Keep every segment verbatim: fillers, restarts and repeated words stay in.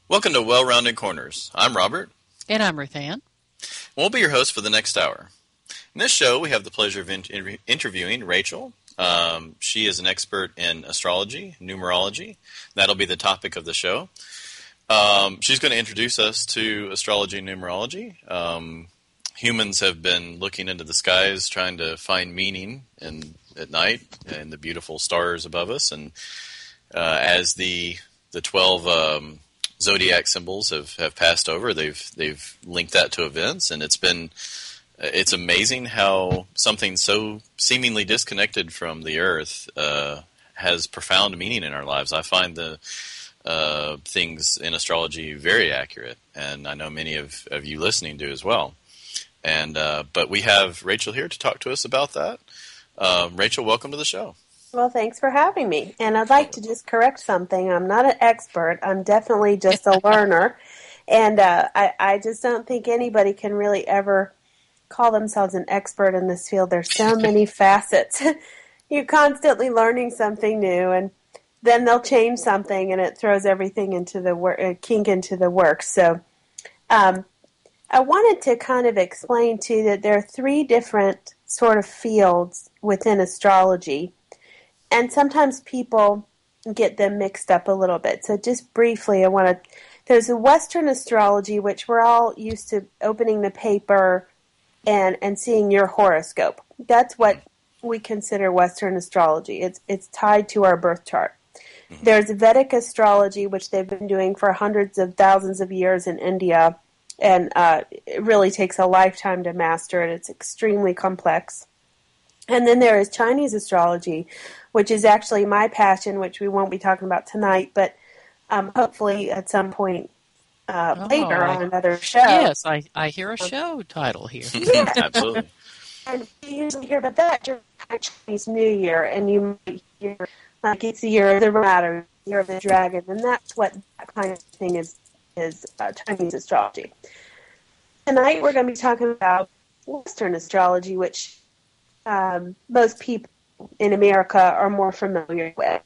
Welcome to Well-Rounded Corners. I'm Robert. And I'm Ruth Ann. We'll be your host for the next hour. In this show, we have the pleasure of in- interviewing Rachel. Um, she is an expert in astrology, numerology. That'll be the topic of the show. Um, she's going to introduce us to astrology and numerology. Um, humans have been looking into the skies, trying to find meaning in, at night and the beautiful stars above us. And uh, as the the twelve um, zodiac symbols have, have passed over, they've they've linked that to events, and it's been it's amazing how something so seemingly disconnected from the Earth uh, has profound meaning in our lives. I find the uh, things in astrology very accurate, and I know many of, of you listening do as well. And uh, but we have Rachel here to talk to us about that. Uh, Rachel, welcome to the show. Well, thanks for having me. And I'd like to just correct something. I'm not an expert. I'm definitely just a learner. And uh, I, I just don't think anybody can really ever call themselves an expert in this field. There's so many facets. You're constantly learning something new, and then they'll change something, and it throws everything into the wor- uh, kink into the works. So um, I wanted to kind of explain, too, that there are three different sort of fields within astrology. And sometimes people get them mixed up a little bit. So just briefly, I want to, there's a Western astrology, which we're all used to opening the paper and, and seeing your horoscope. That's what we consider Western astrology. It's, it's tied to our birth chart. There's Vedic astrology, which they've been doing for hundreds of thousands of years in India. And uh, it really takes a lifetime to master it. It's extremely complex. And then there is Chinese astrology, which is actually my passion, which we won't be talking about tonight, but um, hopefully at some point uh, Oh, later I- on another show. Yes, I, I hear a show title here. Yeah. Absolutely. And you usually hear about that during Chinese New Year, and you might hear, like, it's the year of the rat or the year of the dragon, and that's what that kind of thing is, is uh, Chinese astrology. Tonight we're going to be talking about Western astrology, which um, most people in America are more familiar with.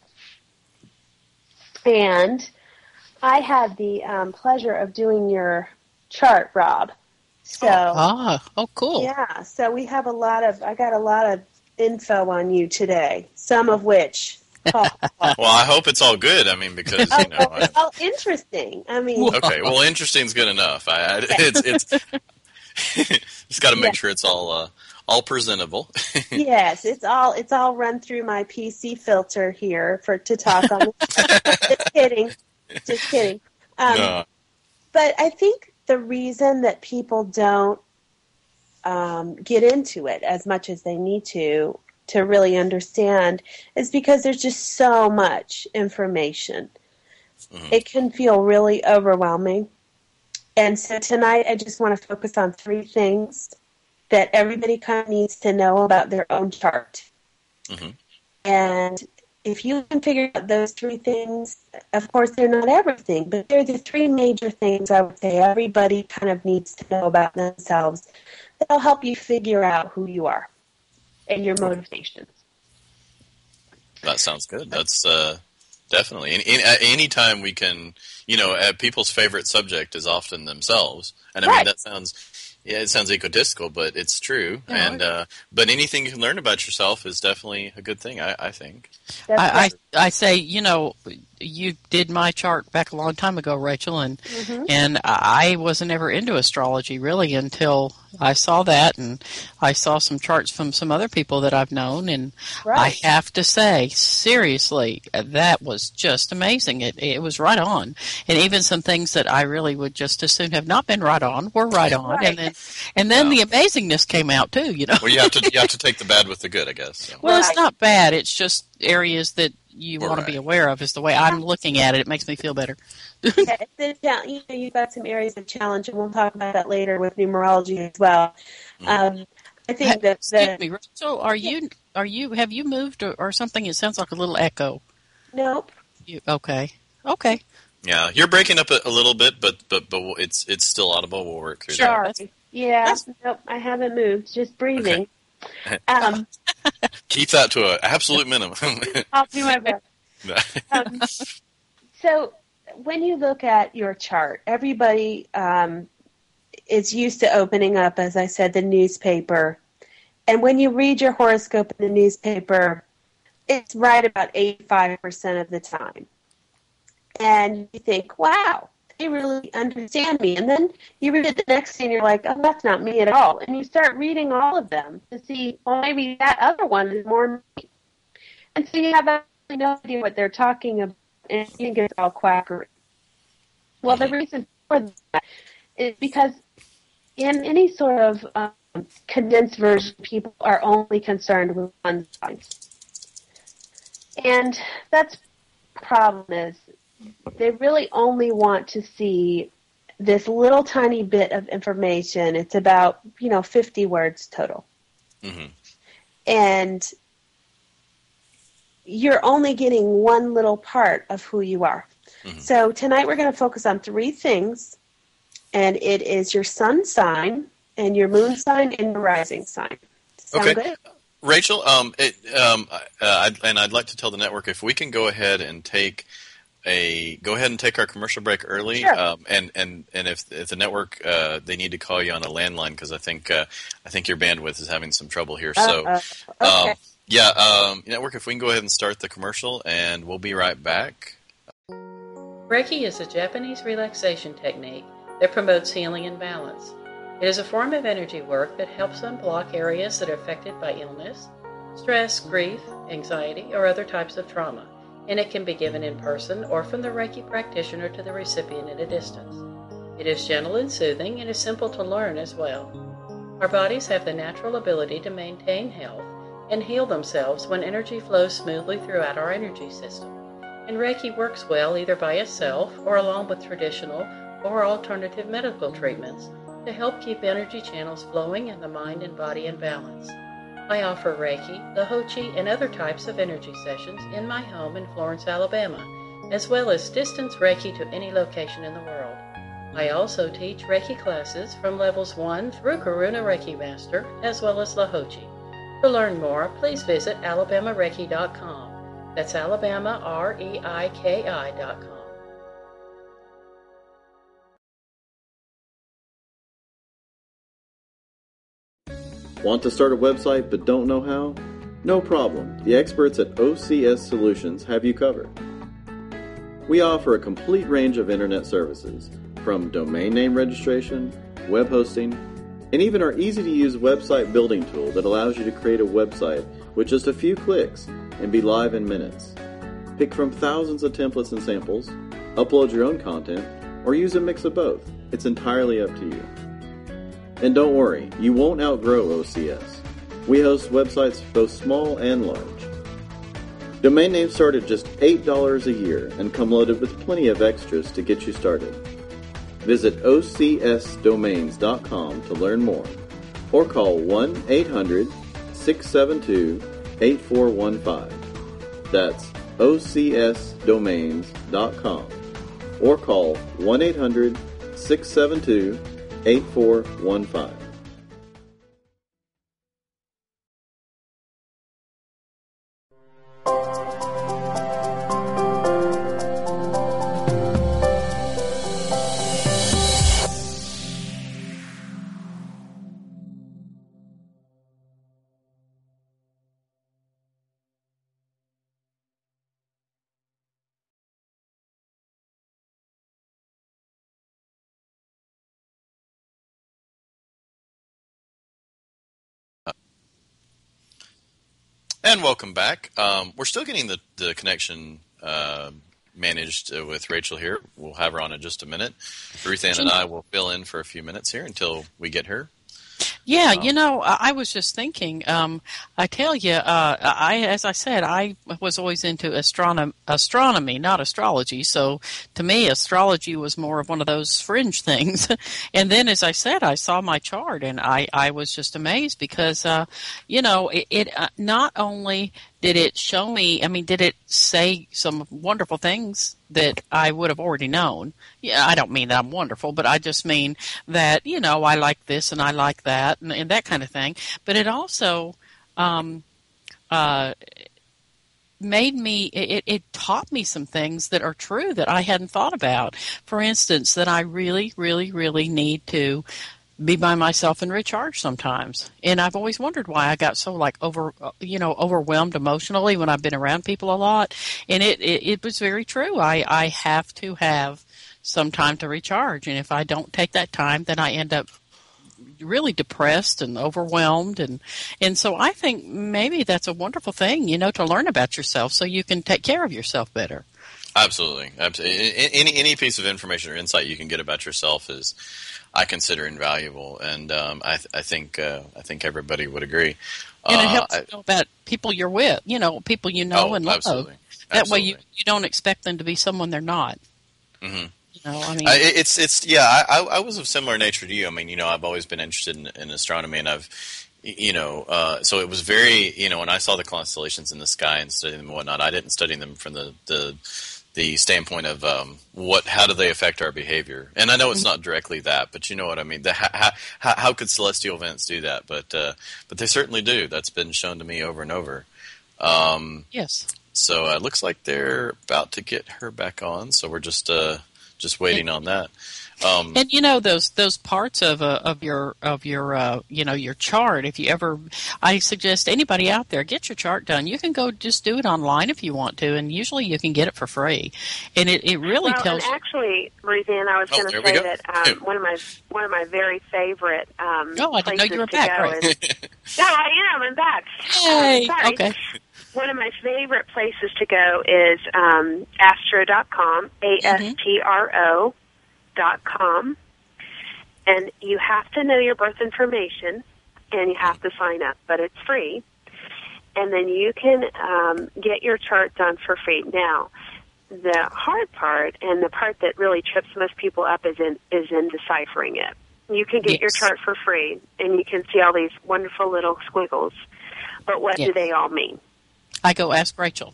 And I had the um, pleasure of doing your chart, Rob. So, Ah, oh, cool. yeah, so we have a lot of, I got a lot of info on you today, some of which, oh, Well, I hope it's all good. I mean, because you know. I, it's all interesting. I mean, okay, well, interesting's good enough. I, I it's it's just got to make Yeah. sure it's all uh, all presentable. yes, it's all it's all run through my P C filter here for to talk on. Just kidding, just kidding. Um, No. But I think the reason that people don't um, get into it as much as they need to to really understand is because there's just so much information. Mhm. It can feel really overwhelming. And so tonight I just want to focus on three things that everybody kind of needs to know about their own chart. Mhm. And if you can figure out those three things, of course they're not everything, but they're the three major things I would say everybody kind of needs to know about themselves. That'll help you figure out who you are and your motivations. That sounds good. That's uh, definitely. In, in, at any time we can, you know, uh, people's favorite subject is often themselves, and I mean Right. that sounds, yeah, it sounds egotistical, but it's true. Yeah, and uh, but anything you can learn about yourself is definitely a good thing. I, I think. That's I, I, right. I say, you know, you did my chart back a long time ago, Rachel, and Mhm. and I wasn't ever into astrology really until I saw that, and I saw some charts from some other people that I've known, and Right. I have to say, seriously, that was just amazing. It it was right on, and even some things that I really would just as soon have not been right on were right on, Right. and then and then Yeah. the amazingness came out too. You know, Well, you have to you have to take the bad with the good, I guess. So. well, Right. it's not bad. It's just areas that you Well, want to be right. aware of. Is the way I'm looking at it. It makes me feel better. Yeah, it's a chal- you know, you've got some areas of challenge, and we'll talk about that later with numerology as well. Um, I think that Excuse the me. So, are you are you have you moved or, or something? It sounds like a little echo. nope. You, okay. Okay. Yeah, you're breaking up a, a little bit, but but but it's it's still audible. We'll work through Sure. that. Sorry. Yeah, that's- nope. I haven't moved. Just breathing. Okay. Um, Keep that to an absolute minimum. I'll do my best. Um, so when you look at your chart, everybody um, is used to opening up, as I said, the newspaper. And when you read your horoscope in the newspaper, it's right about eighty-five percent of the time. And you think, wow, they really understand me. And then you read it the next day and you're like, oh, that's not me at all. And you start reading all of them to see, well, maybe that other one is more me. And so you have absolutely no idea what they're talking about, and you think it's all quackery. Well, the reason for that is because in any sort of um, condensed version, people are only concerned with one side. And that's the problem is they really only want to see this little tiny bit of information. It's about, you know, fifty words total. Mm-hmm. And you're only getting one little part of who you are. Mm-hmm. So tonight we're going to focus on three things, and it is your sun sign and your moon sign and your rising sign. Sound okay. good? Rachel, um, it, um, uh, I'd, and I'd like to tell the network if we can go ahead and take a go ahead and take our commercial break early, sure. um, and and and if, if the network uh, they need to call you on a landline because I think uh, I think your bandwidth is having some trouble here. So, uh, uh, okay. um, yeah, um, network, if we can go ahead and start the commercial, and we'll be right back. Reiki is a Japanese relaxation technique that promotes healing and balance. It is a form of energy work that helps unblock areas that are affected by illness, stress, grief, anxiety, or other types of trauma, and it can be given in person or from the Reiki practitioner to the recipient at a distance. It is gentle and soothing and is simple to learn as well. Our bodies have the natural ability to maintain health and heal themselves when energy flows smoothly throughout our energy system. And Reiki works well either by itself or along with traditional or alternative medical treatments to help keep energy channels flowing and the mind and body in balance. I offer Reiki, Lahochi, and other types of energy sessions in my home in Florence, Alabama, as well as distance Reiki to any location in the world. I also teach Reiki classes from levels one through Karuna Reiki Master, as well as Lahochi. To learn more, please visit alabama reiki dot com. That's Alabama, R E I K I dot com. Want to start a website but don't know how? No problem. The experts at O C S Solutions have you covered. We offer a complete range of internet services, from domain name registration, web hosting, and even our easy-to-use website building tool that allows you to create a website with just a few clicks and be live in minutes. Pick from thousands of templates and samples, upload your own content, or use a mix of both. It's entirely up to you. And don't worry, you won't outgrow O C S. We host websites both small and large. Domain names start at just eight dollars a year and come loaded with plenty of extras to get you started. Visit O C S domains dot com to learn more, or call one eight hundred six seven two eight four one five. That's O C S domains dot com, or call one eight hundred six seven two eight four one five. And welcome back. Um, we're still getting the, the connection uh, managed uh, with Rachel here. We'll have her on in just a minute. Ruth Ann and I will fill in for a few minutes here until we get her. Yeah, you know, I was just thinking, um, I tell you, uh, I, as I said, I was always into astronom- astronomy, not astrology. So to me, astrology was more of one of those fringe things. And then, as I said, I saw my chart and I, I was just amazed because, uh, you know, it, it uh, not only did it show me, I mean, did it say some wonderful things that I would have already known? Yeah, I don't mean that I'm wonderful, but I just mean that, you know, I like this and I like that and, and that kind of thing. But it also, um, uh, made me, it, it taught me some things that are true that I hadn't thought about. For instance, that I really, really, really need to be by myself and recharge sometimes. And I've always wondered why I got so like over, you know, overwhelmed emotionally when I've been around people a lot. And it, it, it was very true. I, I have to have some time to recharge. And if I don't take that time, then I end up really depressed and overwhelmed. And, and so I think maybe that's a wonderful thing, you know, to learn about yourself so you can take care of yourself better. Absolutely. Absolutely. Any, any piece of information or insight you can get about yourself is, I consider invaluable, and um, I, th- I think uh, I think everybody would agree. And it uh, helps I, you know about people you're with, you know, people you know oh, and love. Absolutely. That absolutely. way you, you don't expect them to be someone they're not. Mm-hmm. You know, I mean, I, it's it's yeah. I, I I was of similar nature to you. I mean, you know, I've always been interested in, in astronomy, and I've you know, uh, so it was very you know when I saw the constellations in the sky and studied them and whatnot, I didn't study them from the the the standpoint of um, what, how do they affect our behavior? And I know it's not directly that, but you know what I mean. The, how, how, how could celestial events do that? But uh, but they certainly do. That's been shown to me over and over. Um, yes. So it uh, looks like they're about to get her back on. So we're just uh, just waiting on that. Um, and you know those those parts of uh, of your of your uh, you know your chart. If you ever, I suggest anybody out there get your chart done. You can go just do it online if you want to, and usually you can get it for free. And it, it really well, tells. And actually, Roseanne, I was oh, going to say go. that um, one of my one of my very favorite um, oh, I didn't know places you were to back. go Right. is. No, I am. I'm back. Yay! Um, sorry. Okay. One of my favorite places to go is um, astro dot com, A S T R O dot com. And you have to know your birth information, and you have to sign up, but it's free. And then you can um, get your chart done for free. Now, the hard part, and the part that really trips most people up, is in is in deciphering it. You can get yes. your chart for free, and you can see all these wonderful little squiggles. But what yes. do they all mean? I go ask Rachel.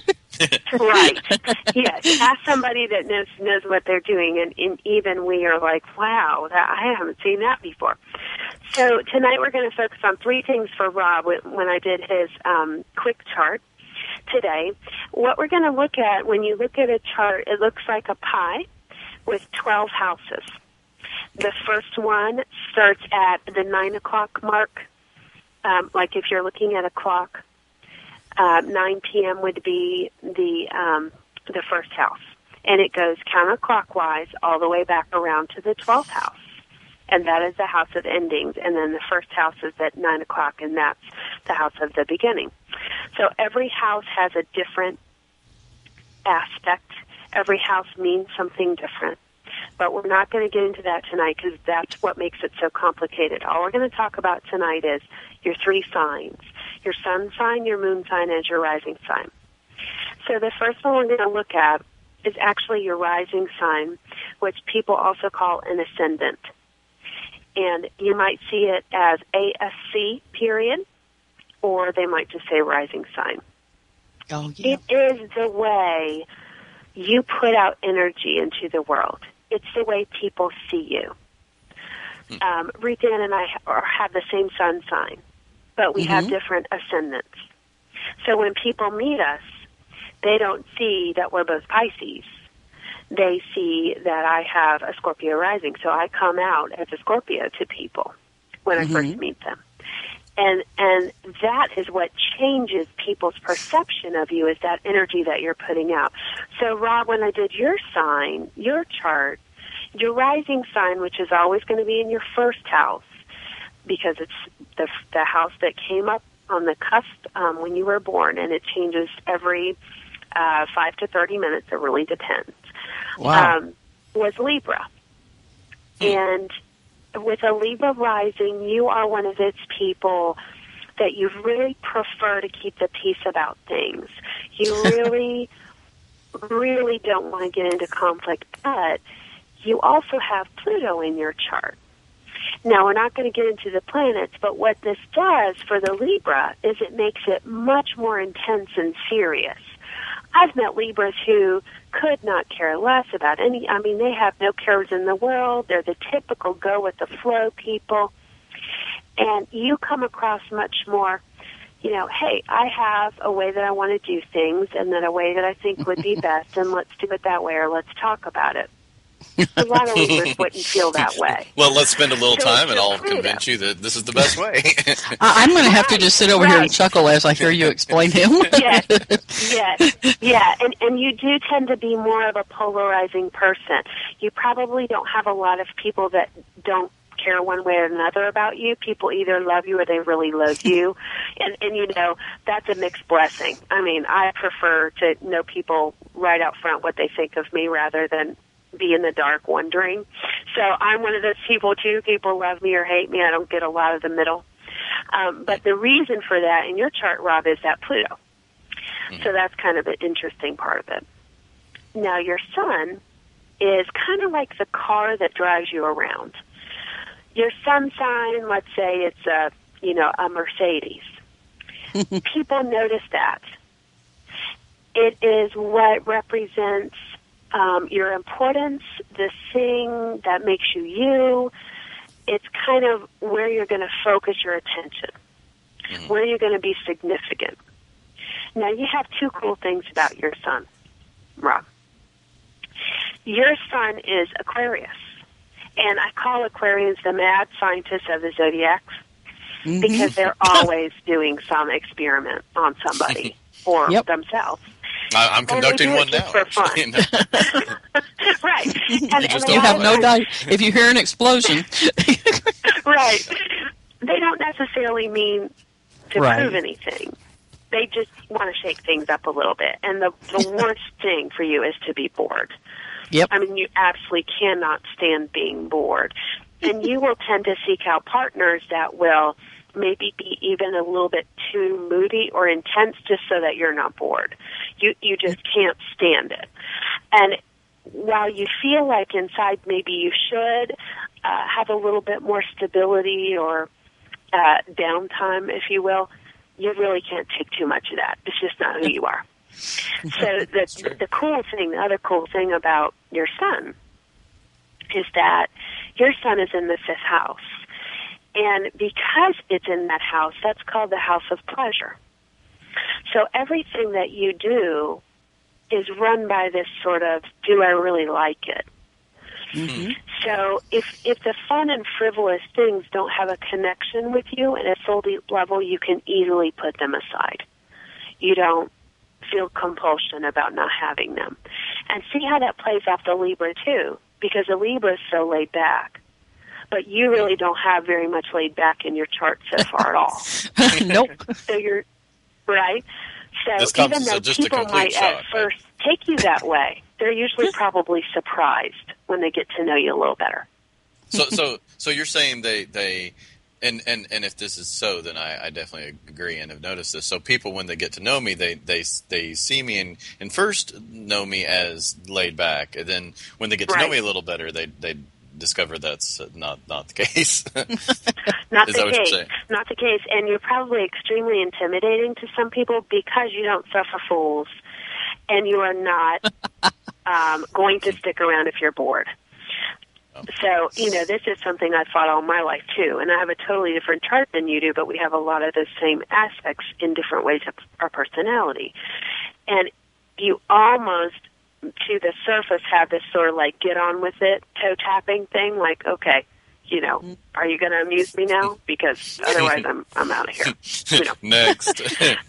Right. Yes. Ask somebody that knows knows what they're doing, and, and even we are like, wow, that, I haven't seen that before. So tonight we're going to focus on three things for Rob when I did his um, quick chart today. What we're going to look at, when you look at a chart, it looks like a pie with twelve houses. The first one starts at the nine o'clock mark, um, like if you're looking at a clock. Uh, nine p.m. would be the um, the first house, and it goes counterclockwise all the way back around to the twelfth house, and that is the house of endings. And then the first house is at nine o'clock, and that's the house of the beginning. So every house has a different aspect. Every house means something different. But we're not going to get into that tonight because that's what makes it so complicated. All we're going to talk about tonight is your three signs. Your sun sign, your moon sign, and your rising sign. So the first one we're going to look at is actually your rising sign, which people also call an ascendant. And you might see it as A S C, period, or they might just say rising sign. Oh, yeah. It is the way you put out energy into the world. It's the way people see you. Um, Rita and I have the same sun sign, but we mm-hmm. have different ascendants. So when people meet us, they don't see that we're both Pisces. They see that I have a Scorpio rising. So I come out as a Scorpio to people when mm-hmm. I first meet them. And and that is what changes people's perception of you, is that energy that you're putting out. So, Rob, when I did your sign, your chart, your rising sign, which is always going to be in your first house, because it's the the house that came up on the cusp um, when you were born, and it changes every uh, five to thirty minutes. It really depends. Wow. Um, was Libra. And with a Libra rising, you are one of those people that you really prefer to keep the peace about things. You really, really don't want to get into conflict, but you also have Pluto in your chart. Now, we're not going to get into the planets, but what this does for the Libra is it makes it much more intense and serious. I've met Libras who could not care less about any, I mean, they have no cares in the world. They're the typical go-with-the-flow people. And you come across much more you know, hey, I have a way that I want to do things and then a way that I think would be best, and let's do it that way, or let's talk about it. A lot of Libras wouldn't feel that way. Well, let's spend a little So time and I'll Pluto. convince you that this is the best way. I- I'm going to have to just sit over Right. here and chuckle as I hear you explain him. Yes, yes, yeah, and and you do tend to be more of a polarizing person. You probably don't have a lot of people that don't care one way or another about you. People either love you or they really loathe you, and and you know that's a mixed blessing. I mean, I prefer to know people right out front what they think of me rather than be in the dark wondering. So I'm one of those people too. People love me or hate me. I don't get a lot of the middle. Um, but the reason for that in your chart, Rob, is that Pluto. Mm. So that's kind of an interesting part of it. Now, your sun is kind of like the car that drives you around. Your sun sign, let's say it's a, you know, a Mercedes. People notice that. It is what represents um, your importance, the thing that makes you you. It's kind of where you're going to focus your attention, mm-hmm. where you're going to be significant. Now, you have two cool things about your sun, Rob. Your sun is Aquarius, and I call Aquarians the mad scientists of the zodiac mm-hmm. because they're always doing some experiment on somebody or yep. themselves. I, I'm conducting one now. For fun. Right. And, you just don't have no doubt. If you hear an explosion. Right. They don't necessarily mean to right. prove anything. They just want to shake things up a little bit. And the, the worst thing for you is to be bored. Yep. I mean, you absolutely cannot stand being bored. And you will tend to seek out partners that will maybe be even a little bit too moody or intense just so that you're not bored. You you just can't stand it. And while you feel like inside maybe you should uh, have a little bit more stability or uh, downtime, if you will, you really can't take too much of that. It's just not who you are. So the, the cool thing, the other cool thing about your sun is that your sun is in the fifth house. And because it's in that house, that's called the house of pleasure. So everything that you do is run by this sort of, do I really like it? Mm-hmm. So if if the fun and frivolous things don't have a connection with you at a soul deep level, you can easily put them aside. You don't feel compulsion about not having them. And see how that plays off the Libra too, because the Libra is so laid back. But you really don't have very much laid back in your chart so far at all. Nope. So you're, right? So this comes even though just people might shock, at first take you that way, they're usually probably surprised when they get to know you a little better. So, so, so you're saying they, they, and, and, and if this is so, then I, I definitely agree and have noticed this. So people, when they get to know me, they, they, they see me and, and first know me as laid back, and then when they get to right. know me a little better, they, they discover that's not not the case. Not Is the that what case. you're saying? Not the case. And you're probably extremely intimidating to some people because you don't suffer fools, and you are not um, going to stick around if you're bored. Oh. So, you know, this is something I've fought all my life, too. And I have a totally different chart than you do, but we have a lot of the same aspects in different ways of our personality. And you almost, to the surface, have this sort of like get on with it, toe tapping thing, like, okay, you know, are you going to amuse me now? Because otherwise I'm I'm out of here. You know. Next.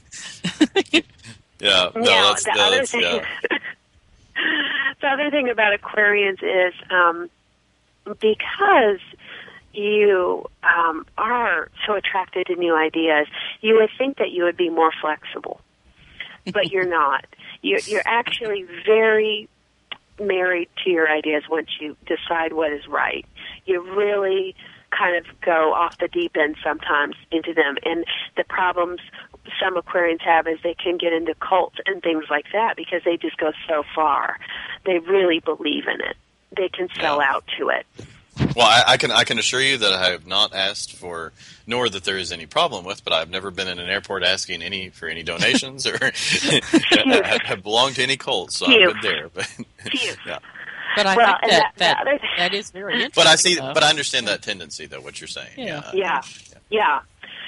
yeah. No, now, that's, the, no, other that's, thing, yeah. the other thing about Aquarians is um, because you um, are so attracted to new ideas, you would think that you would be more flexible, but you're not. You're, you're actually very married to your ideas once you decide what is right. You really kind of go off the deep end sometimes into them. And the problems some Aquarians have is they can get into cults and things like that because they just go so far. They really believe in it. They can sell yeah. out to it. Well, I, I can I can assure you that I have not asked for, nor that there is any problem with, but I've never been in an airport asking any for any donations or have, have belonged to any cults, so Cute. I'm good there. But yeah. But I well, think that, that, that, that, that is very interesting. But I see, though. but I understand that tendency, though. What you're saying, yeah, yeah, yeah. yeah.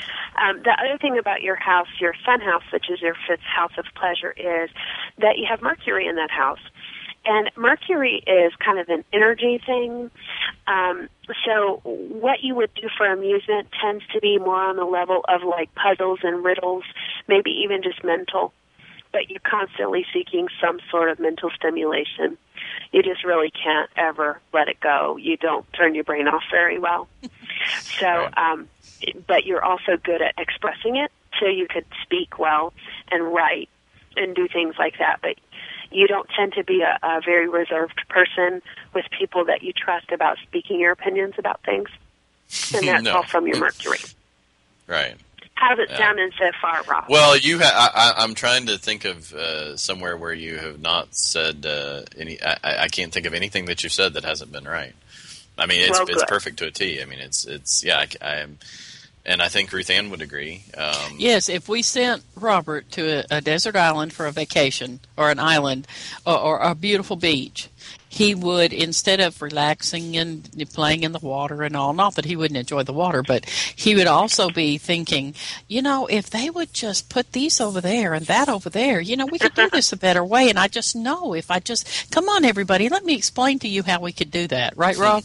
Um, the other thing about your house, your sun house, which is your fifth house of pleasure, is that you have Mercury in that house. And Mercury is kind of an energy thing. Um, so what you would do for amusement tends to be more on the level of like puzzles and riddles, maybe even just mental. But you're constantly seeking some sort of mental stimulation. You just really can't ever let it go. You don't turn your brain off very well. So, um, but you're also good at expressing it, so you could speak well and write and do things like that. But you don't tend to be a, a very reserved person with people that you trust about speaking your opinions about things. And that's No. all from your Mercury. Right. How's it Yeah. sounding so far, Rob? Well, you ha- I, I, I'm trying to think of uh, somewhere where you have not said uh, any. I, I can't think of anything that you've said that hasn't been right. I mean, it's Well, it's good. perfect to a T. I mean, it's it's yeah. I, I am, and I think Ruth Ann would agree. Um, Yes, if we sent Robert to a, a desert island for a vacation, or an island, or, or a beautiful beach, he would, instead of relaxing and playing in the water and all, not that he wouldn't enjoy the water, but he would also be thinking, you know, if they would just put these over there and that over there, you know, we could do this a better way. And I just know if I just, come on, everybody, let me explain to you how we could do that. Right, Rob?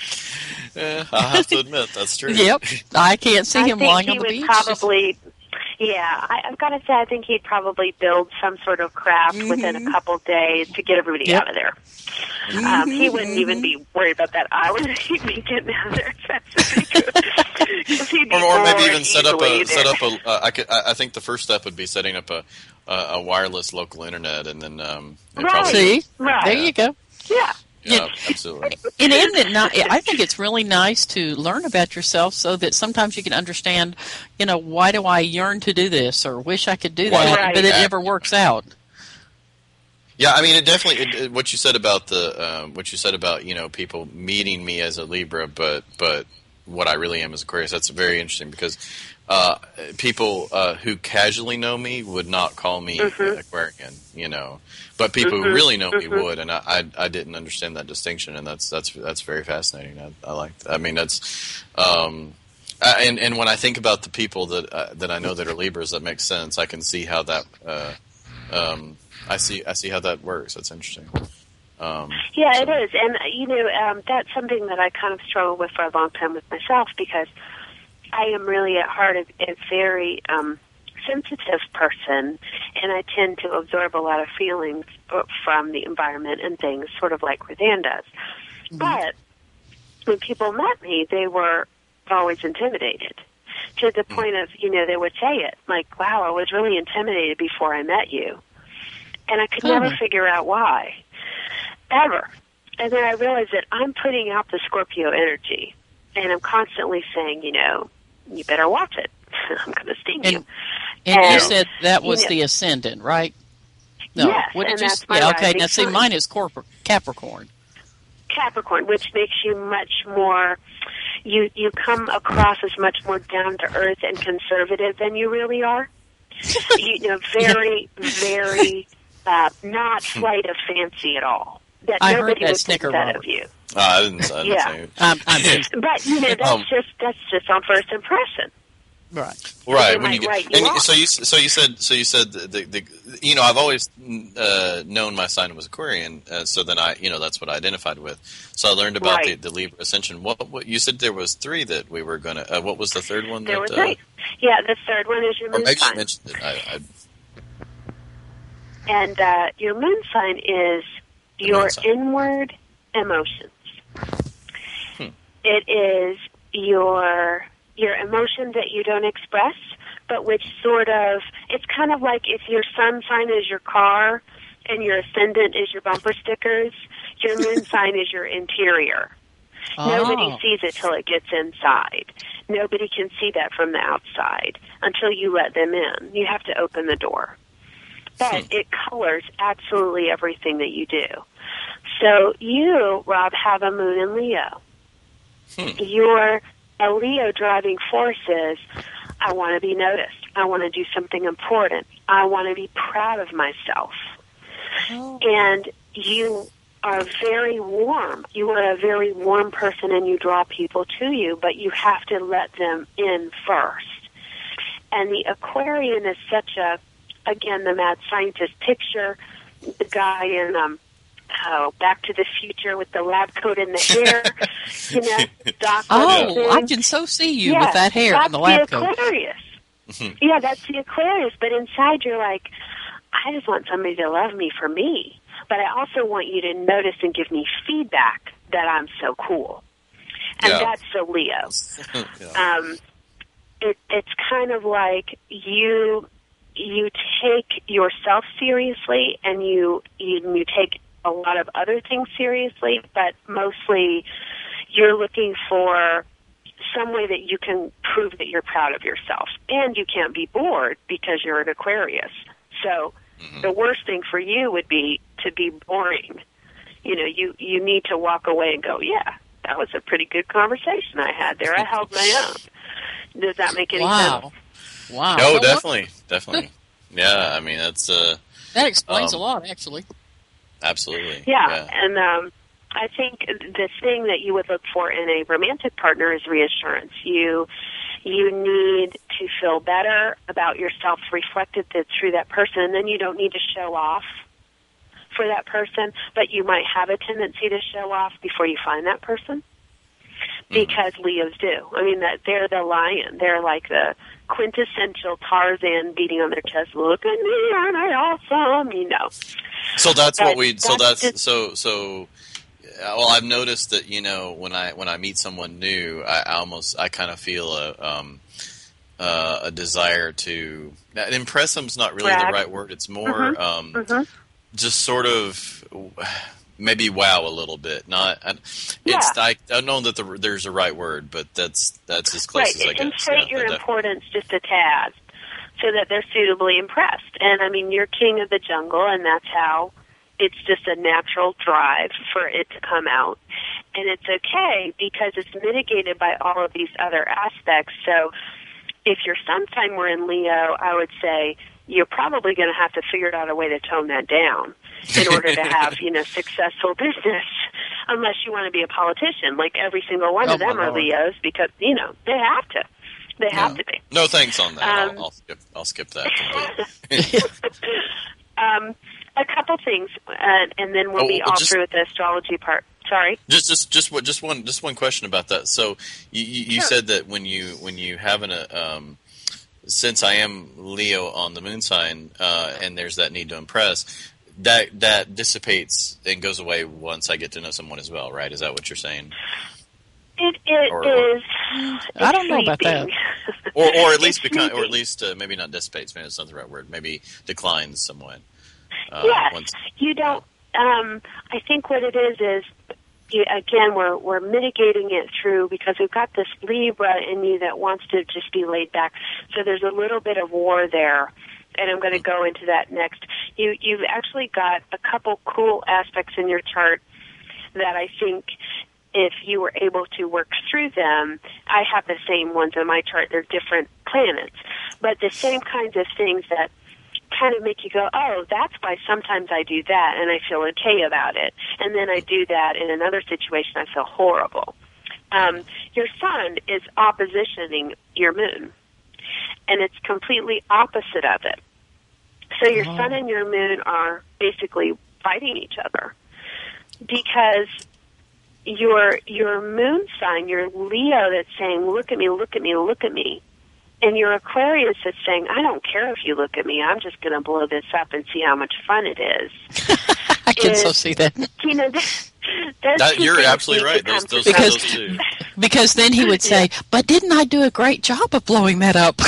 eh, I have to admit that's true. Yep. I can't see I him think lying he on the would beach. probably, yeah, I, I've got to say, I think he'd probably build some sort of craft Mm-hmm. within a couple days to get everybody Yep. out of there. Mm-hmm, Um, he wouldn't even be worried about that island. He'd be getting out of there as fast as he could. 'Cause he'd be Or, or maybe bored even set up easily a set there. up a. Uh, I could. I I think the first step would be setting up a a, a wireless local internet, and then um, and Right. probably- See? Right. There you go. Yeah. Yeah, absolutely. And isn't it not? I think it's really nice to learn about yourself so that sometimes you can understand, you know, why do I yearn to do this or wish I could do Why that, do I but do it that? never works out. Yeah, I mean, it definitely. It, it- what you said about the um, what you said about you know people meeting me as a Libra, but but what I really am as Aquarius. That's very interesting because uh, people uh, who casually know me would not call me Mhm. Aquarian, you know, but people Mhm. who really know me Mhm. would, and I, I I didn't understand that distinction, and that's that's that's very fascinating. I, I like. I mean, that's. Um, I- and and when I think about the people that uh, that I know that are Libras, that makes sense. I can see how that. Uh, um, I see. I see how that works. That's interesting. Um, Yeah, so- it is. And, uh, you know, um, that's something that I kind of struggled with for a long time with myself because I am really at heart a, a very um, sensitive person, and I tend to absorb a lot of feelings uh, from the environment and things, sort of like Rodan does. Mm-hmm. But when people met me, they were always intimidated to the point of, you know, they would say it, like, wow, I was really intimidated before I met you. And I could Oh. never figure out why, ever. And then I realized that I'm putting out the Scorpio energy, and I'm constantly saying, you know, you better watch it. I'm going to sting And, you. and you And, said that was you know- the ascendant, right? No. Yes, what did and you that's s- my Yeah, okay. rising Now, see, sign. mine is Corp- Capricorn. Capricorn, which makes you much more, you, you come across as much more down to earth and conservative than you really are. You know, very, very, uh, not flight of fancy at all. That I heard nobody that would snicker, think that Robert. of you. Uh, I didn't. I didn't Yeah. say it. I'm, I'm teasing. But, you know, that's Um, just, that's just on first impression. Right. Right. They When you might get, write you and off. so you so you said so you said the, the, the you know I've always uh, known my sign was Aquarian, uh, so then I you know that's what I identified with. So I learned about Right. the, the Libra Ascension. What, what you said there was three that we were gonna. Uh, what was the third one? There that, were uh, three. Yeah, the third one is your Or moon maybe you sign. mentioned it. I, I, And uh, your moon sign is The your moon sign. inward emotions. Hmm. It is your your emotion that you don't express, but which sort of, it's kind of like if your sun sign is your car and your ascendant is your bumper stickers, your moon sign is your interior. Nobody Oh. sees it till it gets inside. Nobody can see that from the outside until you let them in. You have to open the door. But it colors absolutely everything that you do. So you, Rob, have a moon in Leo. Hmm. Your a Leo driving force is, I want to be noticed. I want to do something important. I want to be proud of myself. Oh. And you are very warm. You are a very warm person, and you draw people to you, but you have to let them in first. And the Aquarian is such a, again, the mad scientist picture, the guy in um, oh, Back to the Future with the lab coat in the hair, you know, Doc. Oh, I can so see you yeah, with that hair and the lab that's the coat. Aquarius. Yeah, that's the Aquarius. But inside, you're like, I just want somebody to love me for me. But I also want you to notice and give me feedback that I'm so cool. And Yeah. that's the Leo. Yeah. Um, it, it's kind of like you you take yourself seriously, and you, you you take a lot of other things seriously, but mostly you're looking for some way that you can prove that you're proud of yourself. And you can't be bored because you're an Aquarius. So Mm-hmm. the worst thing for you would be to be boring. You know, you, you need to walk away and go, yeah, that was a pretty good conversation I had there. I held my own. Does that make any Wow. sense? Wow. No, Well, definitely, definitely. Yeah, I mean that's uh, That explains Um, a lot, actually. absolutely. Yeah, and um, I think the thing that you would look for in a romantic partner is reassurance. You you need to feel better about yourself reflected through that person, and then you don't need to show off for that person, but you might have a tendency to show off before you find that person, because mm-hmm. Leos do. I mean, that they're the lion. They're like the quintessential Tarzan beating on their chest. Look at me, aren't I awesome? You know. So that's but what we. So that's that's just, so so. Well, I've noticed that, you know, when I when I meet someone new, I, I almost I kind of feel a um, uh, a desire to impress them's not really brag. the right word. It's more mm-hmm. um, Mm-hmm. just sort of maybe wow a little bit. Not it's Yeah. I, I know that the, there's a right word, but that's that's as close right. as I guess. Inflate Yeah, your that- importance just a tad, so that they're suitably impressed. And I mean, you're king of the jungle, and that's how. It's just a natural drive for it to come out. And it's okay because it's mitigated by all of these other aspects. So if your sun sign were in Leo, I would say you're probably going to have to figure out a way to tone that down in order to have, you know, successful business, unless you want to be a politician. Like every single one Oh, of them my are Lord. Leos because, you know, they have to. They have Yeah. to be. No thanks on that. Um, I'll, I'll skip. I'll skip that completely. um, a couple things, uh, and then we'll Oh, be well, all just- through with the astrology part. Sorry. Just, just, just, what- just one, just one question about that. So, you, you, you Sure. said that when you, when you have an, uh, um, since I am Leo on the moon sign, uh, and there's that need to impress, that that dissipates and goes away once I get to know someone as well, right? Is that what you're saying? It, it Or- or- is. I don't know about that. sleeping. Or, or at least It's become, or at sleeping. least uh, maybe not dissipates. Maybe that's not the right word. Maybe declines somewhat. Uh, Yes, once, you don't. Um, I think what it is is, you, again, we're we're mitigating it through because we've got this Libra in you that wants to just be laid back. So there's a little bit of war there, and I'm going to go into that next. You you've actually got a couple cool aspects in your chart that I think, if you were able to work through them, I have the same ones in my chart. They're different planets, but the same kinds of things that kind of make you go, oh, that's why sometimes I do that and I feel okay about it. And then I do that in another situation, I feel horrible. Um, your sun is oppositioning your moon, and it's completely opposite of it. So your Oh. sun and your moon are basically fighting each other because your your moon sign, your Leo, that's saying, look at me, look at me, look at me. And your Aquarius is saying, I don't care if you look at me. I'm just going to blow this up and see how much fun it is. I can so Is- see that. You know, th- those that, two you're things absolutely need right. to Those, come those, together. those two. Because then he would say, but didn't I do a great job of blowing that up?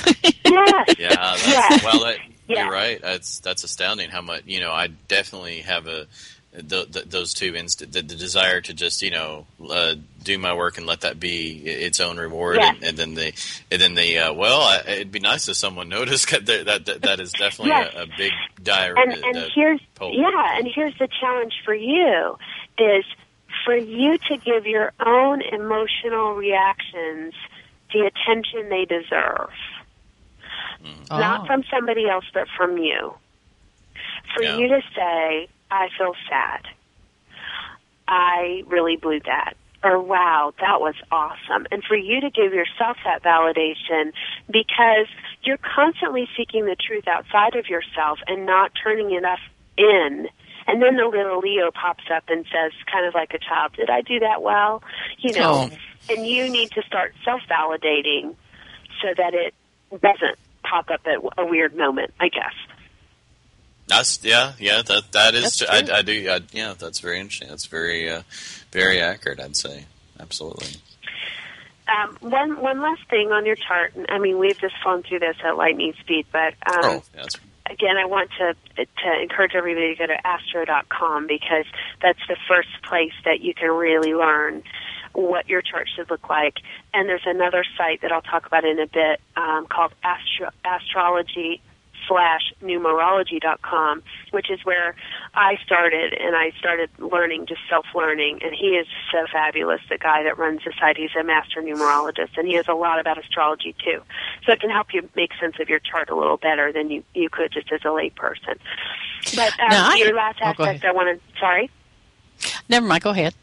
Yes. Yeah, that's, Yes. well, that, Yeah. you're right. That's that's astounding how much, you know, I definitely have a the, the, those two inst- the, the desire to just, you know, uh, do my work and let that be its own reward, Yes. and, and then the and then the uh, well, I, it'd be nice if someone noticed that that that, that is definitely Yes. a, a big dire. And, uh, and uh, here's pole. yeah, and here's the challenge for you is for you to give your own emotional reactions the attention they deserve. Oh. Not from somebody else, but from you. For Yeah. you to say, I feel sad. I really blew that. or wow, that was awesome. And for you to give yourself that validation, because you're constantly seeking the truth outside of yourself and not turning enough in. And then the little Leo pops up and says, kind of like a child, did I do that well? You know, Oh. and you need to start self-validating so that it doesn't pop up at a weird moment, I guess. That's yeah, yeah. That that is. That's I, true. I do. I, yeah, that's very interesting. That's very, uh, very accurate. I'd say absolutely. Um, one one last thing on your chart. I mean, we've just flown through this at lightning speed, but um, oh, yeah, that's again, I want to to encourage everybody to go to astro dot com because that's the first place that you can really learn what your chart should look like. And there's another site that I'll talk about in a bit um, called astro, astrology slash numerology dot com, which is where I started, and I started learning, just self-learning, and he is so fabulous, the guy that runs the site. He's a master numerologist, and he has a lot about astrology, too. So it can help you make sense of your chart a little better than you, you could just as a lay person. But um, Now, I- your last oh, go aspect ahead. I wanted, sorry? Never mind. Go ahead.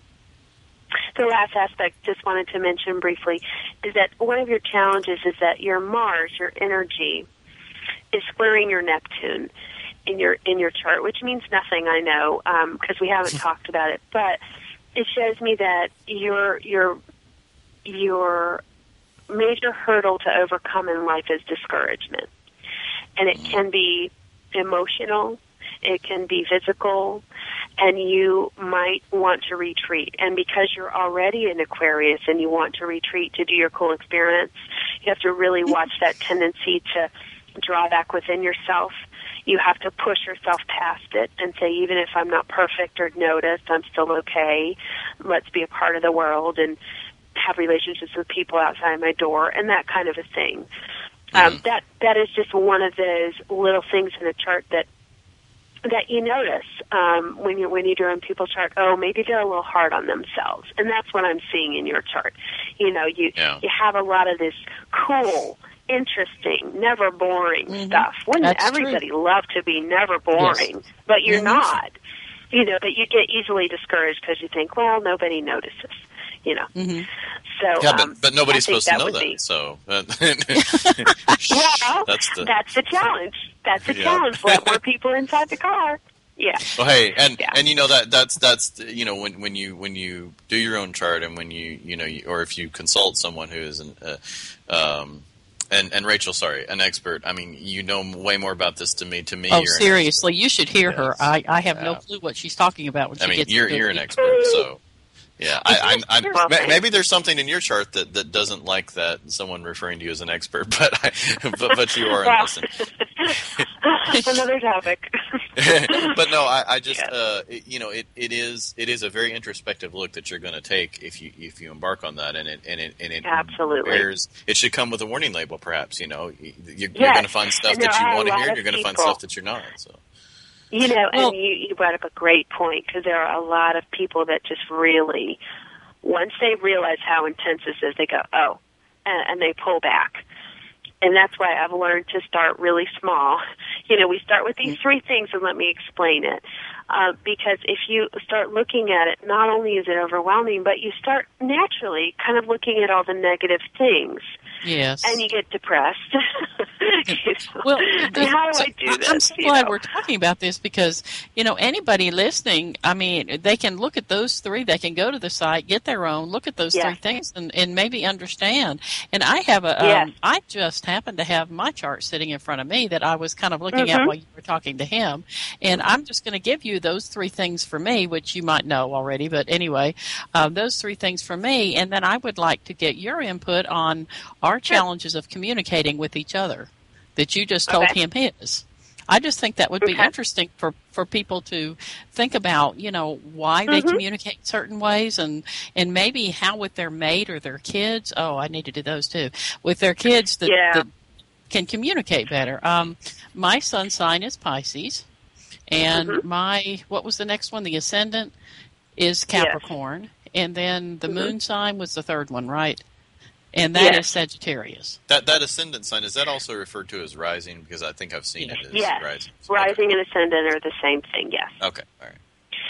The last aspect just wanted to mention briefly is that one of your challenges is that your Mars, your energy, is squaring your Neptune in your in your chart, which means nothing, I know, because we haven't talked about it. But it shows me that your your your major hurdle to overcome in life is discouragement, and it can be emotional, it can be physical, and you might want to retreat. And because you're already in Aquarius and you want to retreat to do your cool experience, you have to really watch that tendency to draw back within yourself. You have to push yourself past it and say, even if I'm not perfect or noticed, I'm still okay. Let's be a part of the world and have relationships with people outside my door and that kind of a thing. Mm-hmm. Um, that that is just one of those little things in a chart that that you notice um, when you when you do in people's chart. Oh, maybe they're a little hard on themselves, and that's what I'm seeing in your chart. You know, you Yeah. you have a lot of this cool, interesting, never boring Mm-hmm. stuff. Wouldn't That's everybody love to be never boring? Yes. But you're Mhm. not. You know, but you get easily discouraged because you think, well, nobody notices. You know. Mm-hmm. So, yeah, um, but but nobody's I think supposed to know would that. be- So uh, Well, that's the that's the challenge. That's the Yeah. challenge. Let more people inside the car. Yeah. well, hey, and Yeah. and you know that that's that's you know when when you when you do your own chart and when you you know you, or if you consult someone who is an uh, um and and Rachel, sorry, an expert. I mean, you know way more about this to me. To me, Oh, you're an seriously, you should hear Yes. her. I, I have no Yeah. clue what she's talking about when I she mean, gets you're into you're it. an expert, so yeah. I, I, I, Well, ma- thanks. maybe there's something in your chart that, that doesn't like that someone referring to you as an expert, but I, but, but you are in Well, this. another topic. But no, I, I just Yeah. uh, it, you know it, it is it is a very introspective look that you're going to take if you if you embark on that, and it and it and it Absolutely. bears, it should come with a warning label, perhaps. You know, you, you're Yes. going to find stuff And there that you are a want to lot hear, and of you're going to find people- stuff that you're not. So. You know, Well- and you, you brought up a great point because there are a lot of people that just really, once they realize how intense this is, they go, oh, and, and they pull back. And that's why I've learned to start really small. You know, we start with these three things, and let me explain it. Uh, because if you start looking at it, not only is it overwhelming, but you start naturally kind of looking at all the negative things. Yes. And you get depressed. You know? Well, I mean, how do so I do this? I'm so you glad know? we're talking about this because, you know, anybody listening, I mean, they can look at those three, they can go to the site, get their own, look at those Yes. three things and, and maybe understand. And I have a, Yes. um, I just happen to have my chart sitting in front of me that I was kind of looking at Mhm. while you were talking to him. And I'm just going to give you those three things for me, which you might know already, but anyway, uh, those three things for me. And then I would like to get your input on our challenges of communicating with each other that you just told Okay. him his. I just think that would be Okay. interesting for, for people to think about, you know, why they Mhm. communicate certain ways and, and maybe how with their mate or their kids. Oh, I need to do those too. With their kids that, Yeah. that can communicate better. Um, my sun sign is Pisces, and Mhm. my, what was the next one? The ascendant is Capricorn, and then the Mhm. moon sign was the third one, right? And that is Yes. Sagittarius. That that ascendant sign, is that also referred to as rising? Because I think I've seen it as Yes. rising. Rising and ascendant are the same thing, yes. Okay. Okay. All right.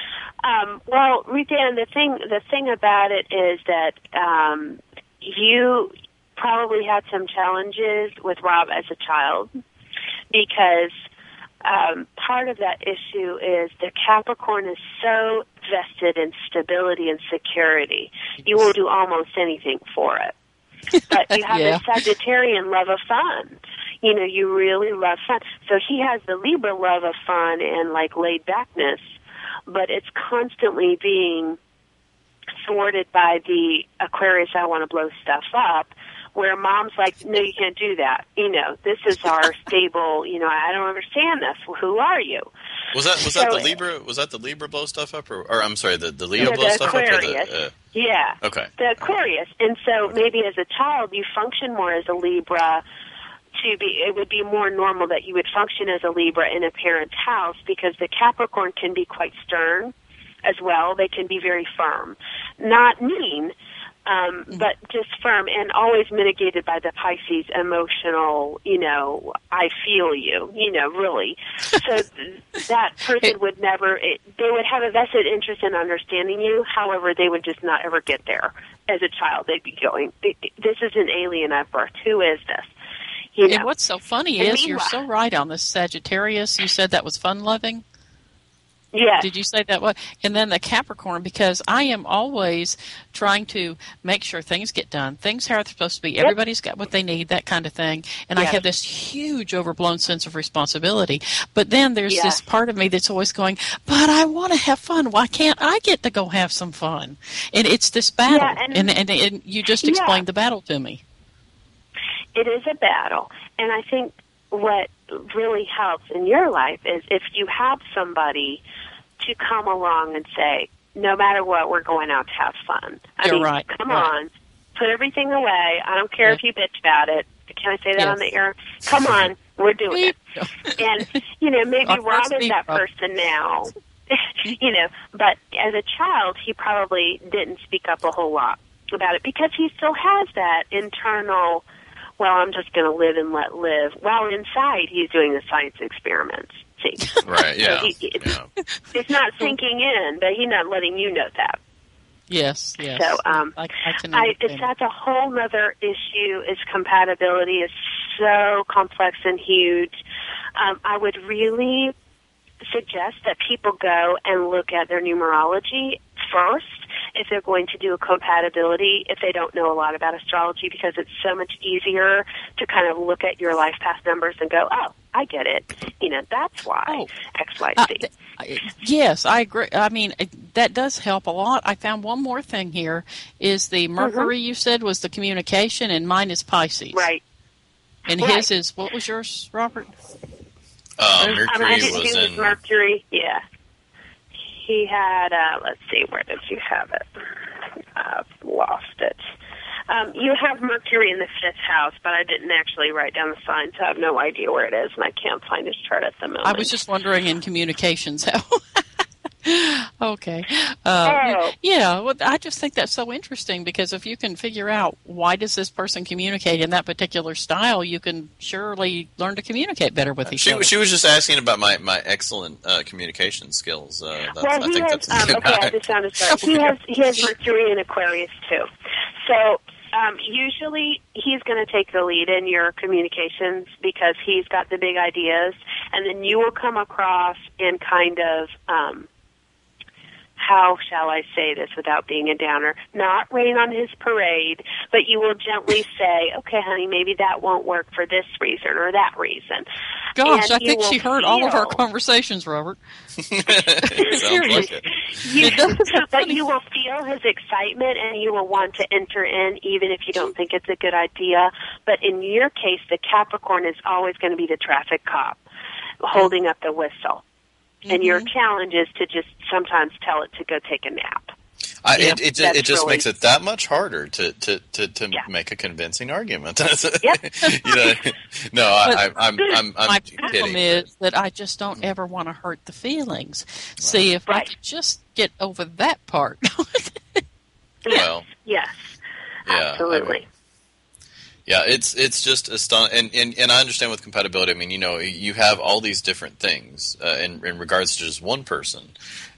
Um, well, Ruthann, the thing the thing about it is that um, you probably had some challenges with Rob as a child, because um, part of that issue is the Capricorn is so vested in stability and security. You will do almost anything for it. But you have Yeah. the Sagittarian love of fun. You know, you really love fun. So he has the Libra love of fun and, like, laid-backness, but it's constantly being thwarted by the Aquarius, I want to blow stuff up, where mom's like, no, you can't do that. You know, this is our stable, you know, I don't understand this. Well, who are you? Was that was So- that the Libra? Was that the Libra blow stuff up, or, or I'm sorry, the the Leo Yeah, blow the stuff up, or Aquarius. the? Uh, Yeah. okay. The Aquarius. And so maybe as a child you function more as a Libra. To be, it would be more normal that you would function as a Libra in a parent's house, because the Capricorn can be quite stern as well. They can be very firm. Not mean, um, but just firm, and always mitigated by the Pisces emotional, you know, I feel you, you know, really. So that person would never, it, they would have a vested interest in understanding you. However, they would just not ever get there. As a child, they'd be going, this is an alien at birth. Who is this? You know. And what's so funny And is you're meanwhile- so right on the Sagittarius. You said that was fun-loving. Yeah. Did you say that was? And then the Capricorn, because I am always trying to make sure things get done. Things how they're supposed to be. Yep. Everybody's got what they need, that kind of thing. And I Yes. have this huge overblown sense of responsibility. But then there's Yes. this part of me that's always going, but I want to have fun. Why can't I get to go have some fun? And it's this battle. Yeah, and- and, and, and you just Yeah. explained the battle to me. It is a battle. And I think what really helps in your life is if you have somebody to come along and say, no matter what, we're going out to have fun. I You're mean, right, come right. on, put everything away. I don't care Yeah. if you bitch about it. Can I say that Yes. on the air? Come on, we're doing it. And, you know, maybe Our Rob first is beat, that Rob. person now. You know, but as a child, he probably didn't speak up a whole lot about it because he still has that internal, well, I'm just going to live and let live. While inside, he's doing the science experiments. See? Right. Yeah. So he, it's, yeah. it's not sinking in, but he's not letting you know that. Yes, yes. So, um, I, I can I, understand. it's, that's a whole other issue. Is compatibility is so complex and huge. Um, I would really suggest that people go and look at their numerology first if they're going to do a compatibility, if they don't know a lot about astrology, because it's so much easier to kind of look at your life path numbers and go, oh, I get it. You know, that's why Oh. X, Y, Uh, Z. th- I- yes, I agree. I mean, it- that does help a lot. I found one more thing here is the Mercury you said was the communication, and mine is Pisces. Right. And Right. his is, what was yours, Robert? Uh, Um, I Mercury didn't was do his in. Mercury. Yeah. He had, uh, let's see, where did you have it? I've lost it. Um, you have Mercury in the fifth house, but I didn't actually write down the sign, so I have no idea where it is, and I can't find his chart at the moment. I was just wondering in communications how. Okay. Uh, Oh. Yeah, well, I just think that's so interesting because if you can figure out why does this person communicate in that particular style, you can surely learn to communicate better with each She, other. she was just asking about my, my excellent uh, communication skills. Uh, that's, Well, I he think has, that's um, okay, I just sounded sorry. He has, he has Mercury in Aquarius, too. So um, usually he's going to take the lead in your communications because he's got the big ideas, and then you will come across in kind of, um, how shall I say this without being a downer, not rain on his parade, but you will gently say, okay, honey, maybe that won't work for this reason or that reason. Gosh, And I you think will she heard all of our feel- conversations, Robert. It sounds like it. You, It does. but you will feel his excitement, and you will want to enter in, even if you don't think it's a good idea. But in your case, the Capricorn is always going to be the traffic cop, holding up the whistle. And your challenge is to just sometimes tell it to go take a nap. I, Yeah, it it, ju- that's it just really- makes it that much harder to to, to, to Yeah. make a convincing argument. Yep. you know, no, I, But I, I'm I'm I'm My kidding. problem is that I just don't ever want to hurt the feelings. See, if I Right. could just get over that part. Well, Yes, yeah, absolutely. I mean, yeah, it's it's just aston- and, and and I understand with compatibility. I mean, you know, you have all these different things uh, in in regards to just one person,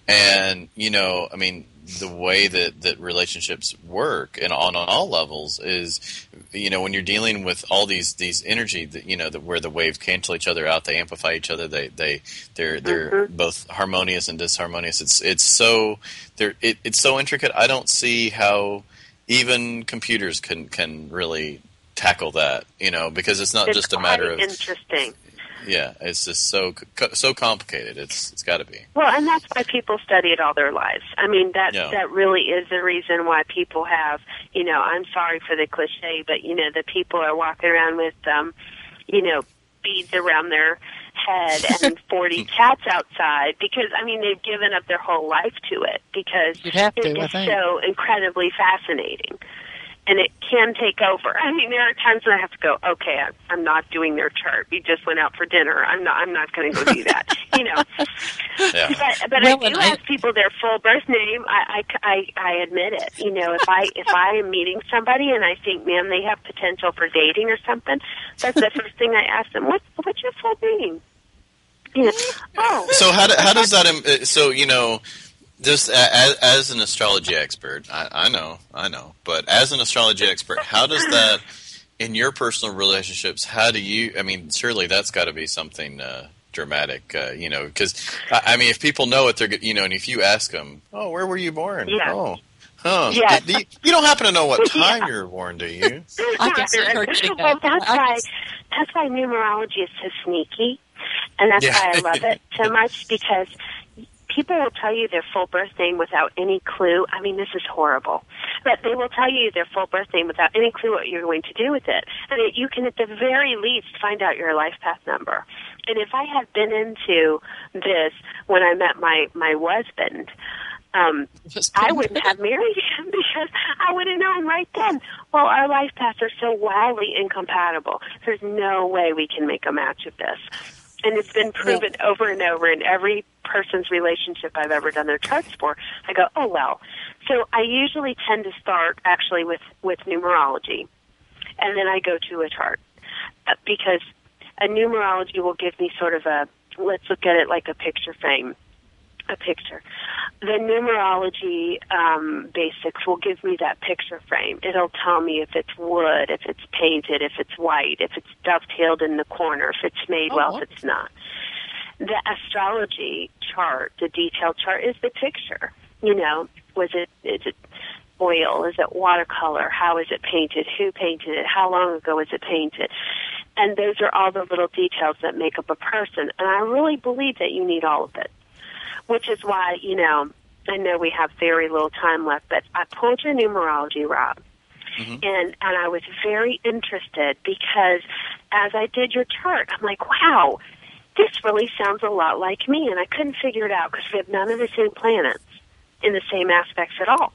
And, you know, I mean, the way that, that relationships work and on, on all levels is, you know, when you're dealing with all these, these energy that, you know, that where the waves cancel each other out, they amplify each other, they, they, they're, they're mm-hmm. both harmonious and disharmonious. It's, it's so, they're, it, it's so intricate. I don't see how even computers can, can really tackle that, you know, because it's not it's just a matter of interesting. Yeah, it's just so so complicated. It's it's got to be. Well, and that's why people study it all their lives. I mean, that yeah. that really is the reason why people have, you know, I'm sorry for the cliche, but, you know, the people are walking around with, um, you know, beads around their head and forty cats outside because, I mean, they've given up their whole life to it because You'd have to, it's so incredibly fascinating. And it can take over. I mean, there are times when I have to go, okay, I'm not doing their chart. We just went out for dinner. I'm not. I'm not going to go do that. You know. Yeah. But, but well, I do I, ask people their full birth name. I, I, I, I admit it. You know, if I if I am meeting somebody and I think, man, they have potential for dating or something, that's the first thing I ask them. What What's your full name? You know, oh. So how do, how does that? So you know. Just as, as an astrology expert, I, I know, I know, but as an astrology expert, how does that, in your personal relationships, how do you, I mean, surely that's got to be something uh, dramatic, uh, you know, because, I, I mean, if people know it, they're, you know, and if you ask them, oh, where were you born? Yeah. Oh, huh. Yeah. Do you, you don't happen to know what time yeah. you were born, do you? I guess I heard you well, that's why, that's why numerology is so sneaky, and that's yeah. why I love it so much, because people will tell you their full birth name without any clue. I mean, this is horrible. But they will tell you their full birth name without any clue what you're going to do with it. And you can, at the very least, find out your life path number. And if I had been into this when I met my, my husband, um, I wouldn't have married him because I would have known right then, well, our life paths are so wildly incompatible. There's no way we can make a match of this. And it's been proven yeah. over and over in every person's relationship I've ever done their charts for. I go, oh, well. So I usually tend to start actually with, with numerology, and then I go to a chart uh, because a numerology will give me sort of a, let's look at it like a picture frame, a picture. The numerology um, basics will give me that picture frame. It'll tell me if it's wood, if it's painted, if it's white, if it's dovetailed in the corner, if it's made oh, well, if it's not. The astrology chart, the detailed chart, is the picture. You know, was it, is it oil? Is it watercolor? How is it painted? Who painted it? How long ago was it painted? And those are all the little details that make up a person. And I really believe that you need all of it. Which is why, you know, I know we have very little time left, but I pulled your numerology, Rob, mm-hmm. and, and I was very interested because as I did your chart, I'm like, wow, this really sounds a lot like me, and I couldn't figure it out because we have none of the same planets in the same aspects at all.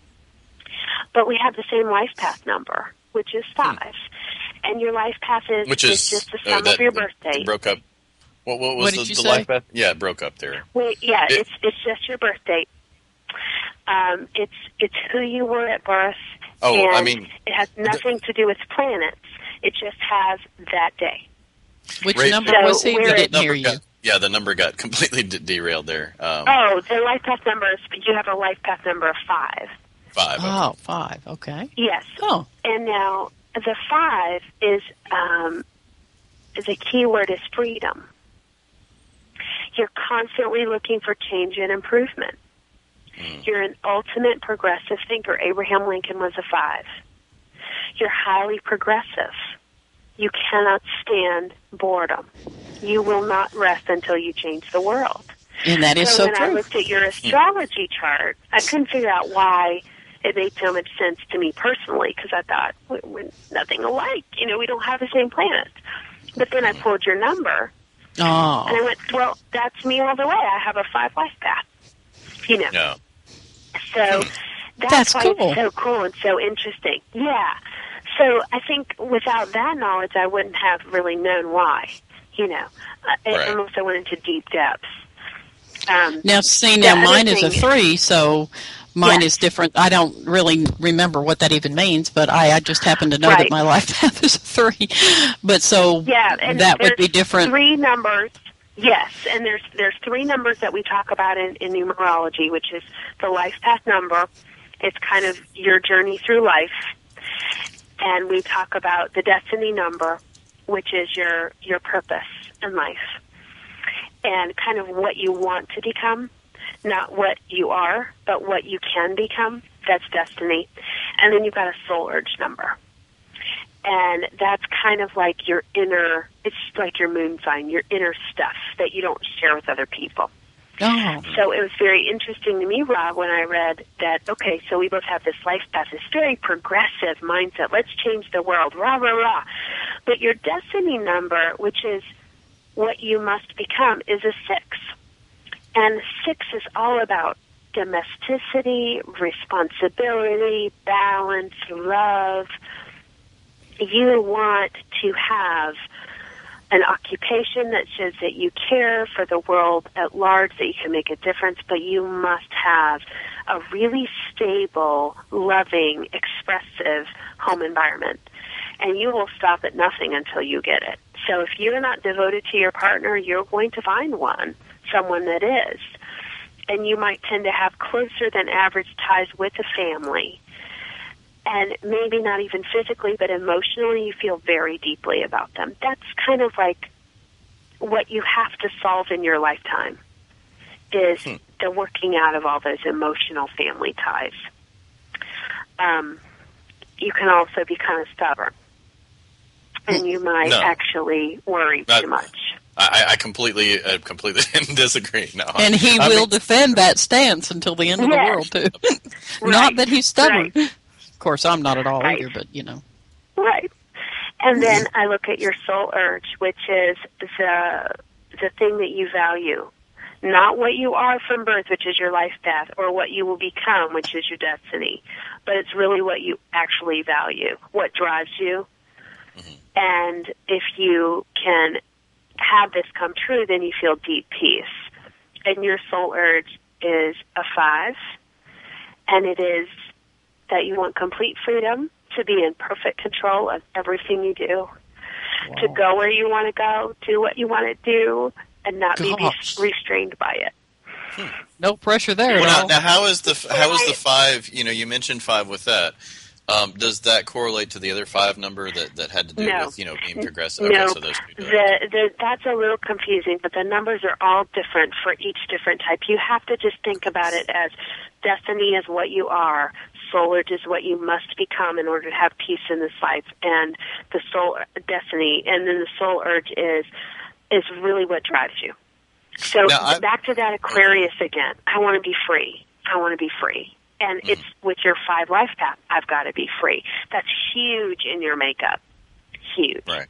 But we have the same life path number, which is five. Hmm. And your life path is, which is, is just the sum uh, that, of your birthday. Broke up. What, what was what the, did you the say? life path? Yeah, it broke up there. Wait, yeah, it, it's it's just your birth date. Um, it's it's who you were at birth. Oh, and I mean, it has nothing to do with planets. It just has that day. Which Right. number So was he? We we're- didn't number hear you. got, yeah, the number got completely de- derailed there. Um, Oh, the life path number is you have a life path number of five. five. Okay. Oh, five. Okay. Yes. Oh, And now the five is um, the key word is freedom. You're constantly looking for change and improvement. Mm. You're an ultimate progressive thinker. Abraham Lincoln was a five. You're highly progressive. You cannot stand boredom. You will not rest until you change the world. and that is so so, when true. I looked at your astrology chart, I couldn't figure out why it made so much sense to me personally because I thought we're, we're nothing alike. You know, we don't have the same planets. But then I pulled your number, Oh, and I went, well, that's me all the way. I have a five life path. You know. Yeah. So that's, That's why cool. it's so cool and so interesting. Yeah. So I think without that knowledge, I wouldn't have really known why. You know, uh, Right. unless I went into deep depths. Um, now see, the now other mine is a thing- three, so mine Yeah. is different. I don't really remember what that even means, but I, I just happen to know that Right. my life path is a three. But so Yeah, and that would there's be different. Three numbers. Yes, and there's there's three numbers that we talk about in, in numerology, which is the life path number. It's kind of your journey through life. And we talk about the destiny number, which is your, your purpose in life. And kind of what you want to become, not what you are, but what you can become. That's destiny. And then you've got a soul urge number. And that's kind of like your inner, it's like your moon sign, your inner stuff that you don't share with other people. Oh. So it was very interesting to me, Rob, when I read that, okay, so we both have this life path, this very progressive mindset. Let's change the world, rah, rah, rah. But your destiny number, which is what you must become, is a six. And six is all about domesticity, responsibility, balance, love. You want to have an occupation that shows that you care for the world at large, that you can make a difference, but you must have a really stable, loving, expressive home environment. And you will stop at nothing until you get it. So if you're not devoted to your partner, you're going to find one, someone that is. And you might tend to have closer than average ties with a family. And maybe not even physically, but emotionally, you feel very deeply about them. That's kind of like what you have to solve in your lifetime, is hmm. the working out of all those emotional family ties. Um, you can also be kind of stubborn, and you might no. actually worry Not, too much. I, I completely, uh, completely disagree. No, and he I will mean, defend that stance until the end of yes. the world, too. Right. Not that he's stubborn. Right. Of course, I'm not at all right. either, but, you know. Right. And then I look at your soul urge, which is the the thing that you value. Not what you are from birth, which is your life path, or what you will become, which is your destiny. But it's really what you actually value, what drives you. Mm-hmm. And if you can have this come true, then you feel deep peace. And your soul urge is a five, and it is that you want complete freedom, to be in perfect control of everything you do, wow. to go where you want to go, do what you want to do, and not Gosh. be restrained by it. Hmm. No pressure there. Well, at now, all. now, how is the how is the five? You know, you mentioned five with that. Um, does that correlate to the other five number that, that had to do no. with, you know, being progressive? Okay, no, so those two do the, the, that's a little confusing, but the numbers are all different for each different type. You have to just think about it as destiny is what you are. Soul urge is what you must become in order to have peace in this life, and the soul destiny, and then the soul urge is is really what drives you. So now, back to that Aquarius again. I want to be free. I want to be free. And mm-hmm. it's with your five life path, I've got to be free. That's huge in your makeup. Huge. Right.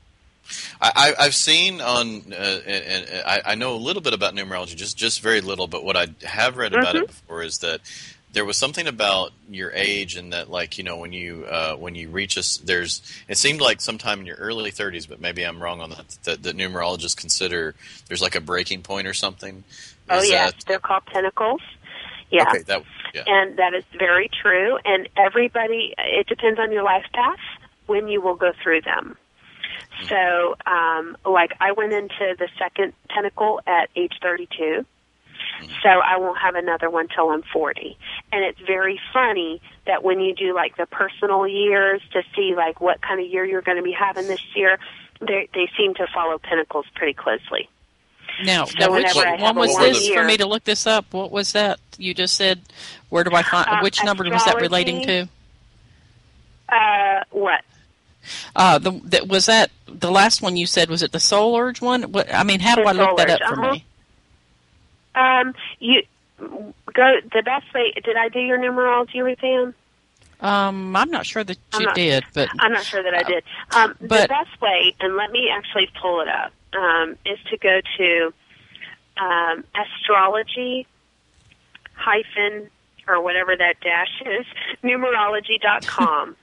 I, I've seen on, uh, and, and I, I know a little bit about numerology, just, just very little, but what I have read about mm-hmm. it before is that there was something about your age, and that, like, you know, when you uh, when you reach us, there's. It seemed like sometime in your early thirties, but maybe I'm wrong on that. That, that numerologists consider there's like a breaking point or something. Oh is yeah, that... they're called pinnacles. Yeah, okay, that, yeah, and that is very true. And everybody, it depends on your life path when you will go through them. Mm-hmm. So, um, like, I went into the second pinnacle at age thirty-two. So I won't have another one till I'm forty. And it's very funny that when you do like the personal years to see like what kind of year you're going to be having this year, they they seem to follow pinnacles pretty closely. Now, so now which one was this year, for me to look this up? What was that you just said? Where do I find? Uh, which number was that relating to? Uh, what? Uh, the, the was that the last one you said? Was it the soul urge one? What I mean, how do the I look that urge, up for uh-huh. me? Um, you go the best way. Did I do your numerology, Ruth Ann? Um, I'm not sure that you not, did, but I'm not sure that I did. Um, but, the best way, and let me actually pull it up, um, is to go to um, astrology hyphen or whatever that dash is, numerology dot com.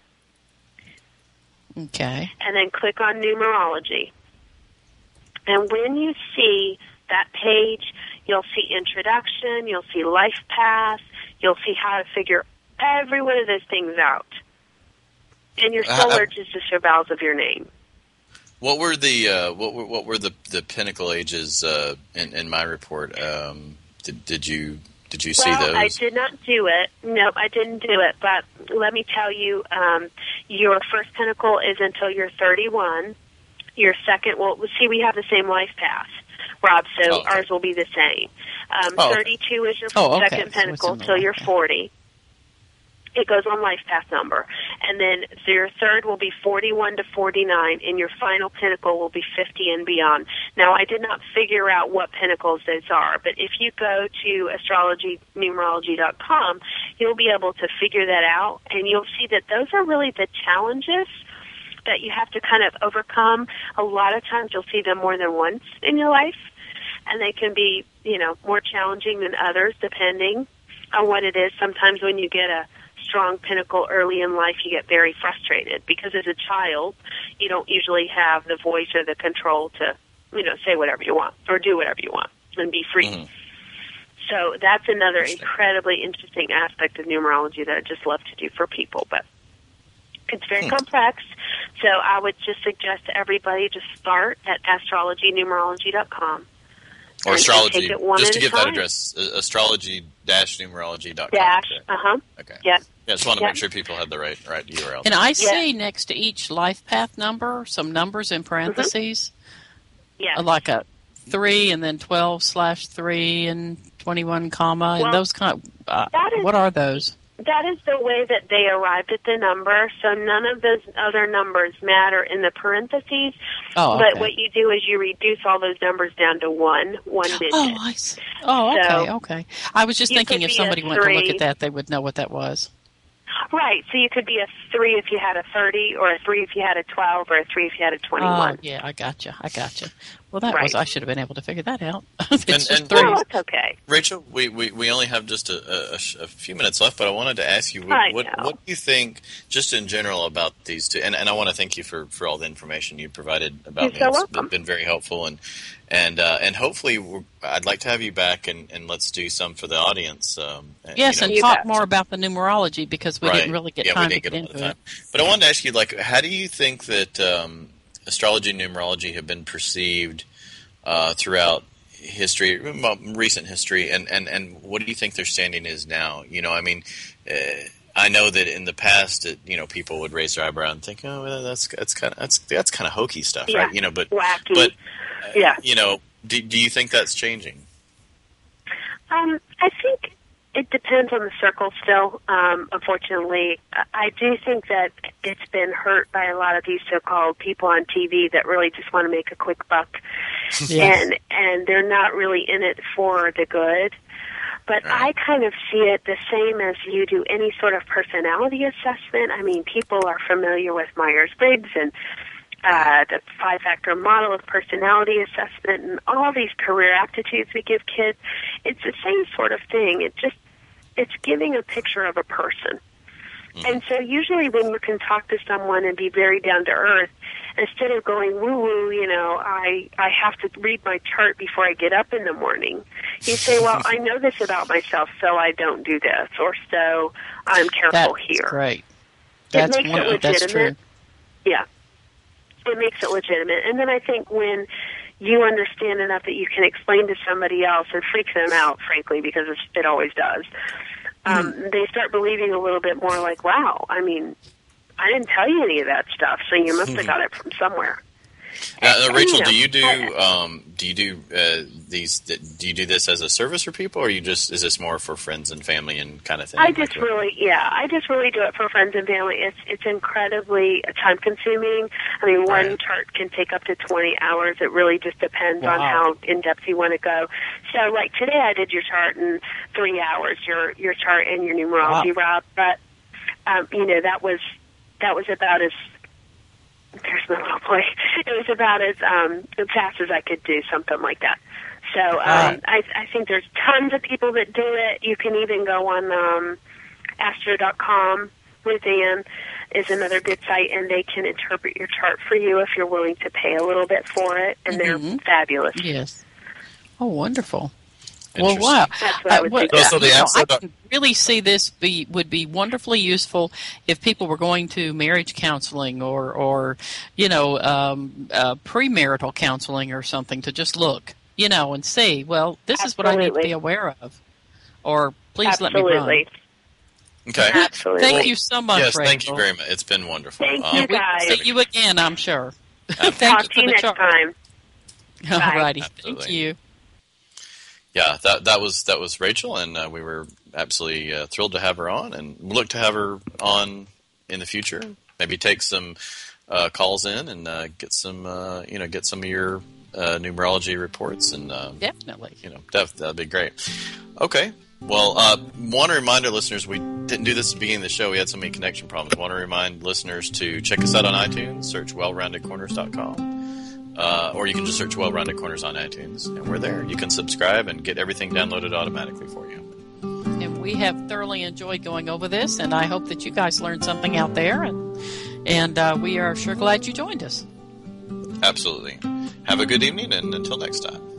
Okay. And then click on numerology. And when you see that page, you'll see introduction, you'll see life path, you'll see how to figure every one of those things out. And your soul urge is just your vowels of your name. What were the uh, what were what were the, the pinnacle ages uh, in in my report? Um, did did you did you see well, those? I did not do it. Nope, I didn't do it. But let me tell you, um, your first pinnacle is until you're thirty-one. Your second, well, see, we have the same life path, Rob, so oh, okay. ours will be the same. Um, oh, thirty-two is your oh, okay. second so pinnacle till you're forty. It goes on life path number. And then your third will be forty-one to forty-nine, and your final pinnacle will be fifty and beyond. Now, I did not figure out what pinnacles those are, but if you go to astrology numerology dot com, you'll be able to figure that out, and you'll see that those are really the challenges that you have to kind of overcome. A lot of times you'll see them more than once in your life, and they can be, you know, more challenging than others depending on what it is. Sometimes when you get a strong pinnacle early in life, you get very frustrated because as a child, you don't usually have the voice or the control to, you know, say whatever you want or do whatever you want and be free. Mm-hmm. So that's another incredibly interesting aspect of numerology that I just love to do for people, but it's very hmm. complex. So I would just suggest to everybody to start at astrology numerology dot com. Or astrology, just to give time. that address, astrology numerology dot com. Dash, uh-huh. Okay. Yep. Yeah, just want to yep. make sure people had the right right U R L. And I see yeah. next to each life path number some numbers in parentheses. Mm-hmm. Yeah. Like a three and then twelve slash three and twenty-one comma well, and those kind of, uh, is, what are those? That is the way that they arrived at the number, so none of those other numbers matter in the parentheses. Oh, okay. But what you do is you reduce all those numbers down to one, one digit. Oh, I see. Oh, okay, so okay. I was just thinking if somebody went to look at that, they would know what that was. Right, so you could be a three if you had a thirty, or a three if you had a twelve, or a three if you had a twenty-one. Oh, yeah, I gotcha, I gotcha. Well, that right. was, I should have been able to figure that out. and, and well, that's okay. Rachel, we, we, we only have just a, a, a few minutes left, but I wanted to ask you, what, I what, know. what do you think, just in general, about these two? And, and I want to thank you for, for all the information you provided about You're me. so It's welcome. been, been very helpful. And and uh, and hopefully, we're, I'd like to have you back, and, and let's do some for the audience. Um, yes, you know, and talk more about the numerology, because we right. didn't really get yeah, time we to didn't get, get into time. it. But I wanted to ask you, like, how do you think that um, astrology and numerology have been perceived uh, throughout history, recent history, and, and, and what do you think their standing is now? You know, I mean, uh, I know that in the past, it, you know, people would raise their eyebrow and think, "Oh, well, that's that's kind of that's that's kind of hokey stuff, yeah. right?" You know, but wacky. but uh, yeah, you know, do do you think that's changing? Um, I think it depends on the circle still. Um, unfortunately, I do think that it's been hurt by a lot of these so-called people on T V that really just want to make a quick buck, yes. and and they're not really in it for the good. But right. I kind of see it the same as you do any sort of personality assessment. I mean, people are familiar with Myers-Briggs and uh, the five-factor model of personality assessment and all these career aptitudes we give kids. It's the same sort of thing. It just it's giving a picture of a person. Mm-hmm. And so usually when you can talk to someone and be very down to earth, instead of going woo-woo, you know, I, I have to read my chart before I get up in the morning, you say, well, I know this about myself, so I don't do this, or so I'm careful that's here. Great. That's it makes one, it legitimate. That's true. Yeah. It makes it legitimate. And then I think when you understand enough that you can explain to somebody else and freak them out, frankly, because it's, it always does, um, mm-hmm. they start believing a little bit more like, wow, I mean, I didn't tell you any of that stuff, so you must have got it from somewhere. Now, uh, Rachel, and, do you know, you do um, do you do uh, these? Do you do this as a service for people, or you just is this more for friends and family and kind of thing? I just really, yeah, I just really do it for friends and family. It's it's incredibly time consuming. I mean, one right. chart can take up to twenty hours. It really just depends wow. on how in depth you want to go. So, like today, I did your chart in three hours. Your your chart and your numerology, wow. Rob. But um, you know that was that was about as there's my little boy. It was about as um, fast as I could do something like that. So um, right. I, I think there's tons of people that do it. You can even go on um, astro dot com. Ruth Ann is another good site, and they can interpret your chart for you if you're willing to pay a little bit for it, and mm-hmm. they're fabulous. Yes. Oh, wonderful. Well, wow. That's what I would uh, think. well, So the you know, answer I to- can really see this be would be wonderfully useful if people were going to marriage counseling or, or you know, um, uh, premarital counseling or something to just look, you know, and see, well, this is what I need to Absolutely. be aware of. Or please Absolutely. let me run. Okay. Absolutely. Thank you so much, Yes, Rachel. thank you very much. It's been wonderful. Thank Um, you, And we will guys. see you again, I'm sure. Talk Thank to you you next for the chart. time. All Bye. righty. Absolutely. Thank you. Yeah, that that was that was Rachel, and uh, we were absolutely uh, thrilled to have her on, and we look to have her on in the future. Maybe take some uh, calls in and uh, get some uh, you know get some of your uh, numerology reports, and uh, Definitely. you know def- that'd be great. Okay. Well, uh, want to remind our listeners, we didn't do this at the beginning of the show. We had so many connection problems. Want to remind listeners to check us out on iTunes, search well rounded corners dot com. Uh, or you can just search Well Rounded Corners on iTunes, and we're there. You can subscribe and get everything downloaded automatically for you. And we have thoroughly enjoyed going over this, and I hope that you guys learned something out there. And and uh, we are sure glad you joined us. Absolutely. Have a good evening, and until next time.